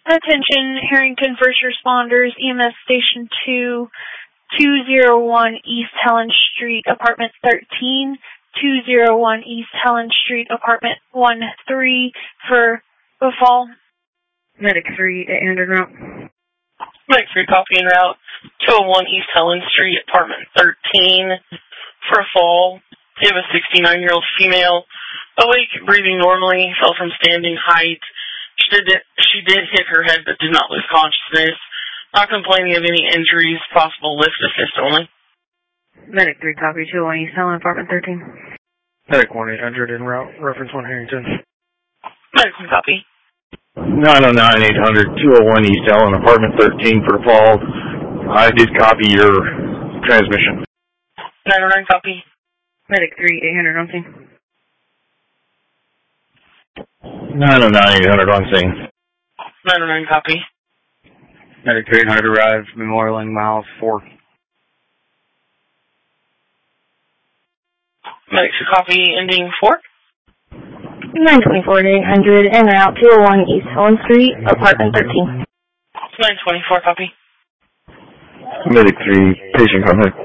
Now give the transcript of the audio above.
Attention, Harrington First Responders, EMS Station 2, 201 East Helen Street, Apartment 13, 201 East Helen Street, Apartment 13 for the fall. Medic 3, 800 route. Medic 3, copy en route. 201 East Helen Street, Apartment 13 for a fall. You have a 69-year-old female, awake, breathing normally, fell from standing height. She did hit her head but did not lose consciousness. Not complaining of any injuries, possible lift assist only. Medic 3, copy 201 East Helen, Apartment 13. Medic 1-800 en route, reference 1 Harrington. Medic 1, copy. 909-800, 201 East Helen, Apartment 13 for the fall. I did copy your transmission. 909, copy. Medic 3, 800 on scene. 909-800 on scene. 909, copy. Medic 3, 800 arrived, Memorial Inn, miles 4. Medic 2, copy, ending 4. 924-800 en route 201 East Helen Street, Apartment 13. 924, copy. Medic 3, patient contact.